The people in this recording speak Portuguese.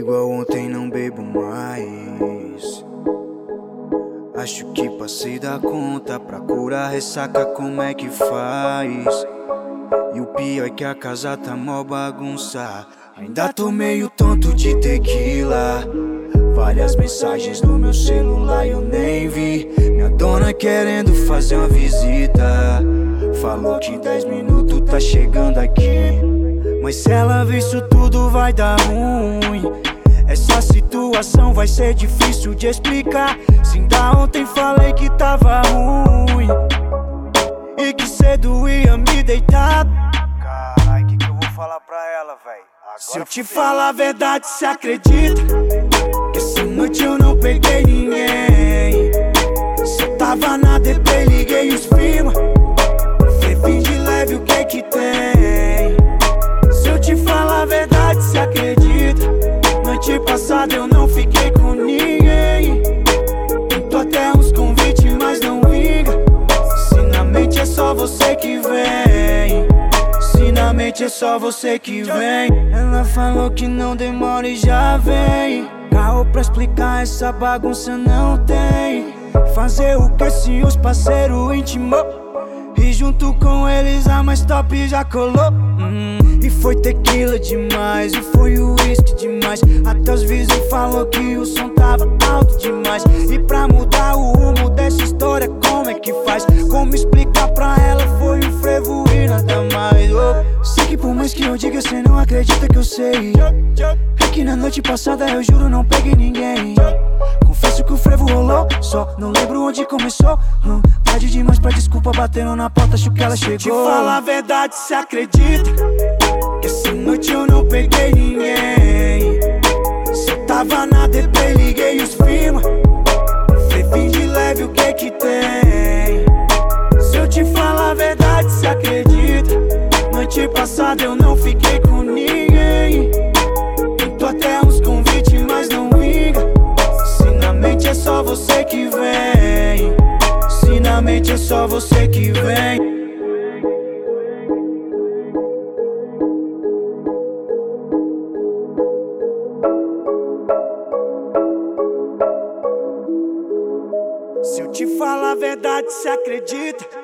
Igual ontem não bebo mais. Acho que passei da conta. Pra curar ressaca como é que faz? E o pior é que a casa tá mó bagunça. Ainda tô meio tonto de tequila. Várias mensagens no meu celular eu nem vi. Minha dona querendo fazer uma visita. Falou que 10 minutos tá chegando aqui. Mas se ela ver isso tudo vai dar ruim. Essa situação vai ser difícil de explicar. Se ainda ontem falei que tava ruim e que cedo ia me deitar. Carai, que eu vou falar pra ela, véi? Se eu te falar a verdade, cê acredita que essa noite eu não peguei ninguém? Se eu tava na DP, liguei os firma. Vem de leve, o que que tem? Se eu te falar a verdade, cê acredita? Noite passada eu não fiquei com ninguém. Tentou até uns convites, mas não vinga. Se na mente é só você que vem. Se na mente é só você que vem. Ela falou que não demora e já vem. Carro pra explicar essa bagunça não tem. Fazer o que se os parceiros intimou? E junto com eles a mais top já colou. E foi tequila demais, e foi o uísque demais. Até os vizinhos falou que o som tava alto demais. E pra mudar o rumo dessa história, como é que faz? Como explicar pra ela? Foi um frevo e nada mais. Sei que por mais que eu diga, cê não acredita que eu sei. É que na noite passada eu juro não peguei ninguém. Confesso que o frevo rolou, só não lembro onde começou. Tarde demais pra desculpa, batendo na porta, acho que ela chegou. Te fala a verdade, cê acredita que essa noite eu não peguei ninguém? Se eu tava na DP, liguei os firma. Vem de leve, o que que tem? Se eu te falar a verdade, cê acredita? Noite passada eu não fiquei com ninguém. Tentou até uns convites, mas não vinga. Se na mente é só você que vem. Se na mente é só você que vem. Se eu te falar a verdade, cê acredita?